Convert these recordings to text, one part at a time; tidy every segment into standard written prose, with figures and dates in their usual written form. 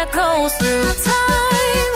miracles through time.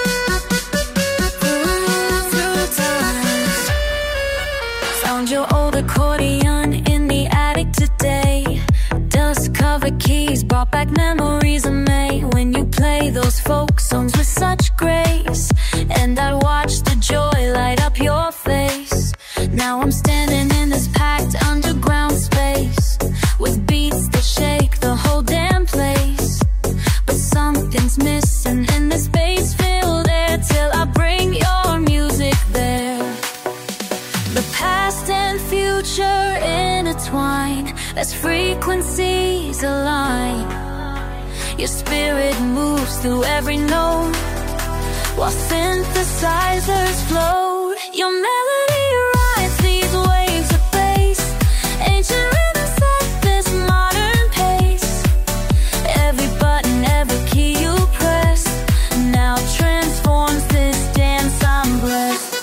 Through time. Found your old accordion in the attic today. Dust-covered keys brought back memories of May, when you play those folk songs with such grace, and I'd watch the joy light up your face. Now I'm standing in this packed underground space, with beats that shake the whole damn place. But something's missing in the space-filled air, till I bring your music there. The past and future intertwine, as frequencies align. Your spirit moves through every note, while synthesizers float. Your melody rides these waves of bass, ancient rhythms set this modern pace. Every button, every key you press, now transforms this dance I'm blessed.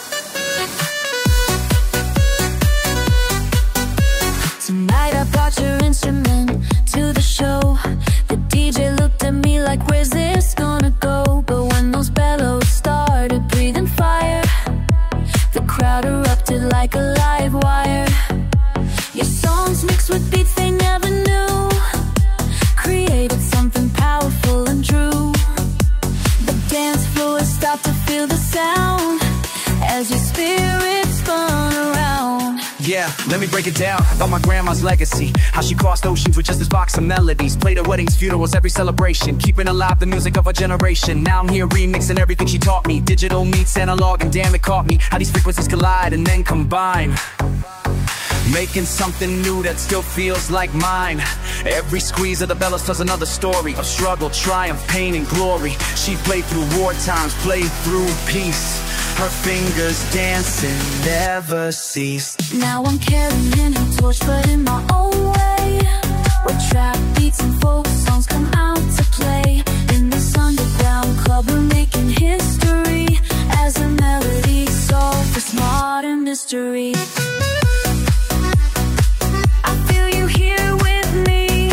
Tonight I brought your instrument to the show. The DJ looked at me like, where's this gonna go? But when those bellows started breathing fire, the crowd erupted like a live wire. Your songs mixed with beats they never knew, created something powerful and true. The dance floor stopped to feel the sound, as your spirit spun around. Yeah, let me break it down about my grandma's legacy. How she crossed oceans with just this box of melodies, played at weddings, funerals, every celebration, keeping alive the music of a generation. Now I'm here remixing everything she taught me. Digital meets analog, and damn, it caught me how these frequencies collide and then combine, making something new that still feels like mine. Every squeeze of the bellows tells another story of struggle, triumph, pain, and glory. She played through war times, played through peace. Her fingers dancing never cease. Now I'm carrying her torch, but in my own way, where trap beats and folk songs come out to play. In this underground club we're making history, as a melody solves this modern mystery. I feel you here with me.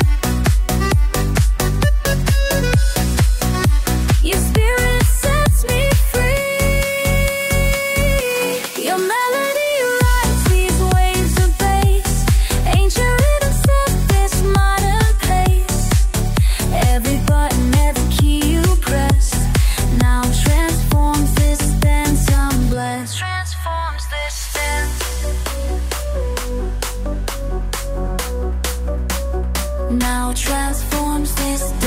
Your spirit sets me free. Your melody rides these waves of bass, ancient rhythms set this modern pace. Every button, every key you press, now transforms this dance I'm blessed. Transforms this dance. Now transforms this